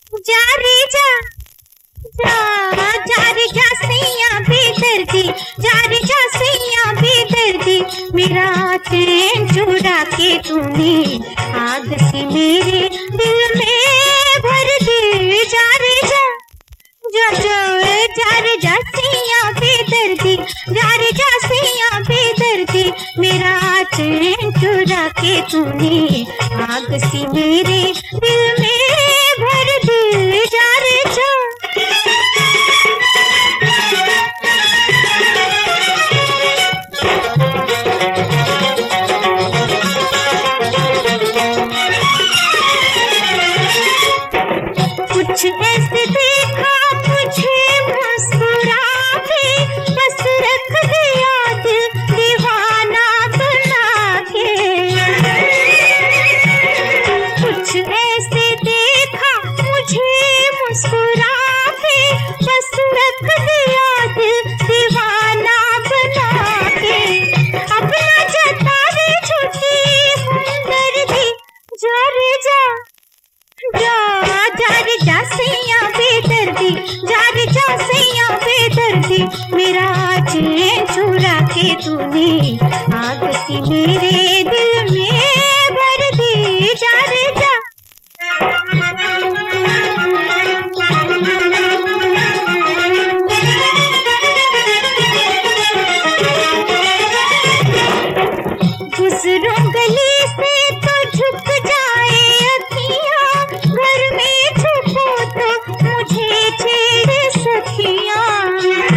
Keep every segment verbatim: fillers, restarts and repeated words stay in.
जा रे जा जा जा रे जा सैया बेदर्दी, जा रे जा सैया बेदर्दी, मेरा चैन चुरा के तूने आग से मेरे दिल में भर दे। जा रे जा जा जा जा रे जा सैया बेदर्दी, जा रे जा सैया बेदर्दी, मेरा चैन चुरा के तूने आग से मेरे दिल में भर दे। जा रे जा कुछ ऐसे देखा मुझे मुस्कुरा के, बस रख दिया दिल दीवाना बना के। कुछ ऐसे देखा मुझे मुस्कुरा के, बस रख दिया दिल दीवाना बना के। अपना जता दे छुट्टी हमदर्दी, जा रे जा जा जा रे जा सैया बेदर्दी, जा रे जा सैया बेदर्दी, मेरा चैन चुरा के तूने आग से मेरे दिल में भर दे। जा रे जा गुजरूं गली से तो झुक जाए अखियां, घर में छुपो तो मुझे छेड़े सखियां।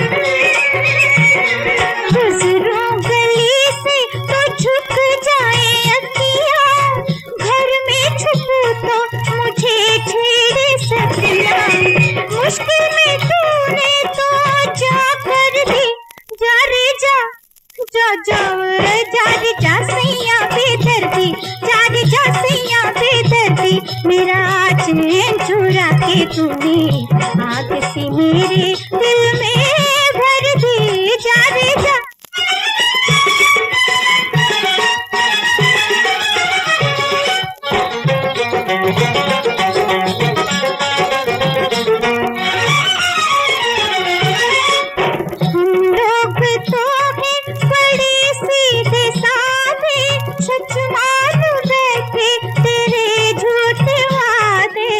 गुजरूं गली से तो झुक जाए अखियां, घर में छुपो तो मुझे छेड़े सखियां। मुश्किल में तूने तो जा कर दी, जा रे जा जा जा जा रे जा सैया बेदर्दी, जा रे जा सैया बेदर्दी, मेरा चैन चुरा के तूने आग से मेरे दिल में भर दे। जा रे जा हम लोग तो हैं बड़े सीधे साधे, सच मान बैठे तेरे झूठे वादे।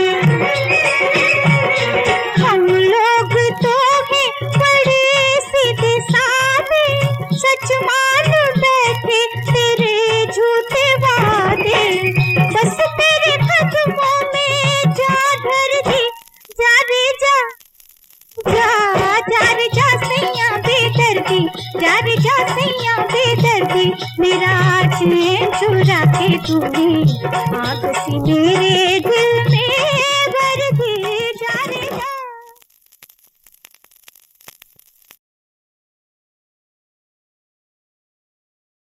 हम लोग तो हैं बड़े सीधे साधे, सच मान बैठे तेरे झूठे वादे। बस तेरे कदमों में जा धर दी, जा रे जा जा जा रे जा सैया बेदर्दी, जा रे जा सैया बेदर्दी, मेरा चैन चुरा के तूने आग से मेरे दिल में